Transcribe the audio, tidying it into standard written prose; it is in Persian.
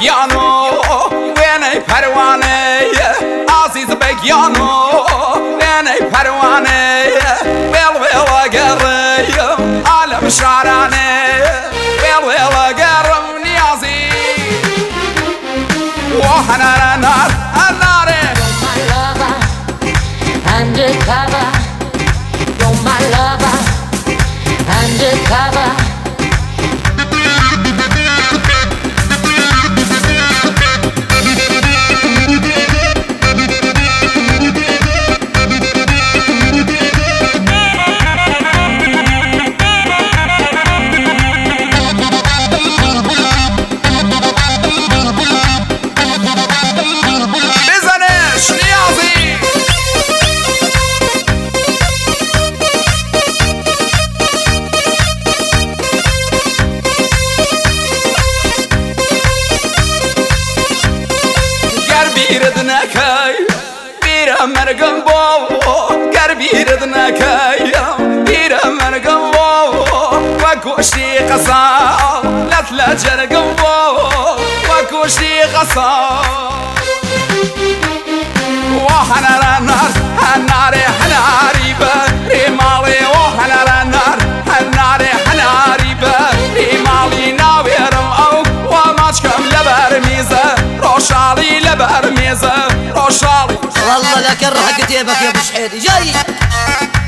بگیانو وینه پروانه عزیز بگیانو وینه پروانه ویل ویل گرم عالم شعرانه ویل ویل گرم نیازی وحنا نار الناره Undercover, you're my lover. Undercover. بیردنکای بیرم مرگم بابا گر بیردنکای بیرم مرگم بابا و کشتی قصاب لطل جرگم بابا و کشتی قصاب و هنر هنر هنری بری مالی و هنر هنر هنری بری مالی ناویرم او و ماچکم لبر میزه روشالي لبر ميزة روشالي والله لا كره كتابك يا ابو شحيدي جاي